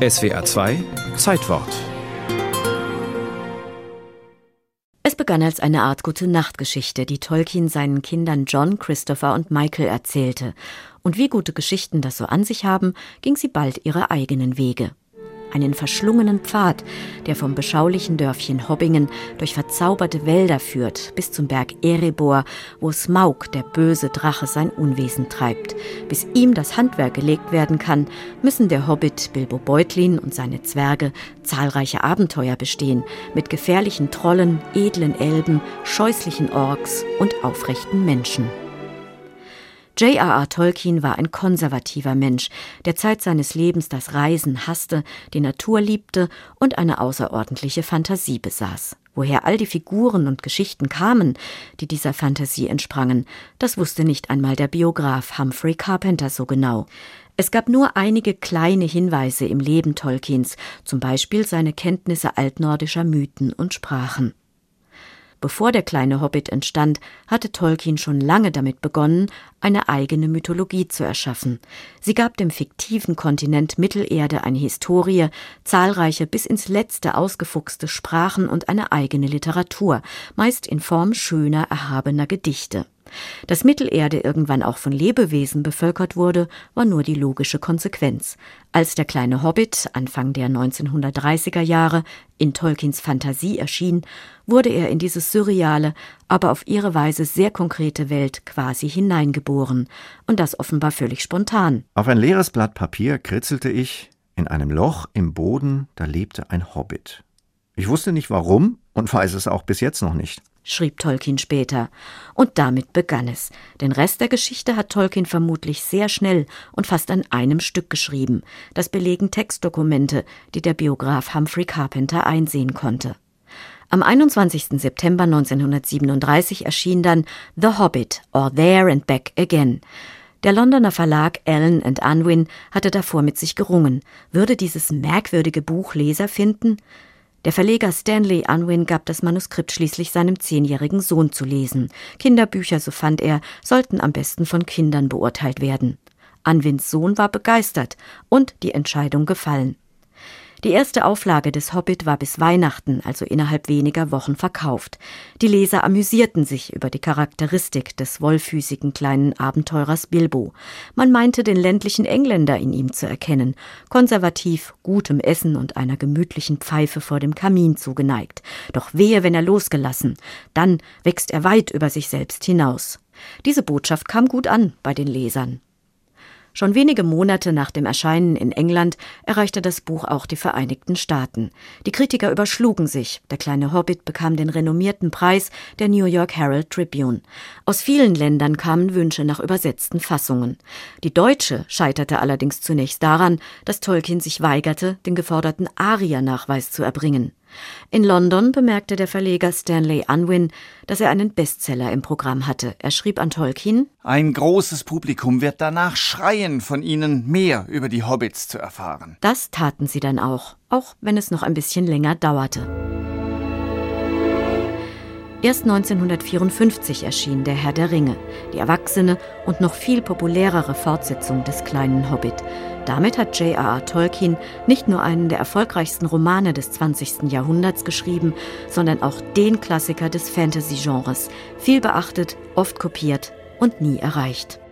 SWR 2 Zeitwort. Es begann als eine Art Gute-Nacht-Geschichte, die Tolkien seinen Kindern John, Christopher und Michael erzählte. Und wie gute Geschichten das so an sich haben, ging sie bald ihre eigenen Wege. Einen verschlungenen Pfad, der vom beschaulichen Dörfchen Hobbingen durch verzauberte Wälder führt, bis zum Berg Erebor, wo Smaug, der böse Drache, sein Unwesen treibt. Bis ihm das Handwerk gelegt werden kann, müssen der Hobbit Bilbo Beutlin und seine Zwerge zahlreiche Abenteuer bestehen, mit gefährlichen Trollen, edlen Elben, scheußlichen Orks und aufrechten Menschen. J.R.R. Tolkien war ein konservativer Mensch, der Zeit seines Lebens das Reisen hasste, die Natur liebte und eine außerordentliche Fantasie besaß. Woher all die Figuren und Geschichten kamen, die dieser Fantasie entsprangen, das wusste nicht einmal der Biograf Humphrey Carpenter so genau. Es gab nur einige kleine Hinweise im Leben Tolkiens, zum Beispiel seine Kenntnisse altnordischer Mythen und Sprachen. Bevor der kleine Hobbit entstand, hatte Tolkien schon lange damit begonnen, eine eigene Mythologie zu erschaffen. Sie gab dem fiktiven Kontinent Mittelerde eine Historie, zahlreiche bis ins Letzte ausgefuchste Sprachen und eine eigene Literatur, meist in Form schöner, erhabener Gedichte. Dass Mittelerde irgendwann auch von Lebewesen bevölkert wurde, war nur die logische Konsequenz. Als der kleine Hobbit Anfang der 1930er Jahre in Tolkiens Fantasie erschien, wurde er in diese surreale, aber auf ihre Weise sehr konkrete Welt quasi hineingeboren. Und das offenbar völlig spontan. Auf ein leeres Blatt Papier kritzelte ich: In einem Loch im Boden, da lebte ein Hobbit. Ich wusste nicht warum und weiß es auch bis jetzt noch nicht, schrieb Tolkien später. Und damit begann es. Den Rest der Geschichte hat Tolkien vermutlich sehr schnell und fast an einem Stück geschrieben. Das belegen Textdokumente, die der Biograf Humphrey Carpenter einsehen konnte. Am 21. September 1937 erschien dann The Hobbit or There and Back Again. Der Londoner Verlag Allen & Unwin hatte davor mit sich gerungen. Würde dieses merkwürdige Buch Leser finden? Der Verleger Stanley Unwin gab das Manuskript schließlich seinem 10-jährigen Sohn zu lesen. Kinderbücher, so fand er, sollten am besten von Kindern beurteilt werden. Unwins Sohn war begeistert und die Entscheidung gefallen. Die erste Auflage des Hobbit war bis Weihnachten, also innerhalb weniger Wochen, verkauft. Die Leser amüsierten sich über die Charakteristik des wollfüßigen kleinen Abenteurers Bilbo. Man meinte, den ländlichen Engländer in ihm zu erkennen, konservativ, gutem Essen und einer gemütlichen Pfeife vor dem Kamin zugeneigt. Doch wehe, wenn er losgelassen, dann wächst er weit über sich selbst hinaus. Diese Botschaft kam gut an bei den Lesern. Schon wenige Monate nach dem Erscheinen in England erreichte das Buch auch die Vereinigten Staaten. Die Kritiker überschlugen sich. Der kleine Hobbit bekam den renommierten Preis der New York Herald Tribune. Aus vielen Ländern kamen Wünsche nach übersetzten Fassungen. Die deutsche scheiterte allerdings zunächst daran, dass Tolkien sich weigerte, den geforderten Ariernachweis zu erbringen. In London bemerkte der Verleger Stanley Unwin, dass er einen Bestseller im Programm hatte. Er schrieb an Tolkien: Ein großes Publikum wird danach schreien, von Ihnen mehr über die Hobbits zu erfahren. Das taten sie dann auch wenn es noch ein bisschen länger dauerte. Erst 1954 erschien Der Herr der Ringe, die erwachsene und noch viel populärere Fortsetzung des kleinen Hobbit. Damit hat J.R.R. Tolkien nicht nur einen der erfolgreichsten Romane des 20. Jahrhunderts geschrieben, sondern auch den Klassiker des Fantasy-Genres, viel beachtet, oft kopiert und nie erreicht.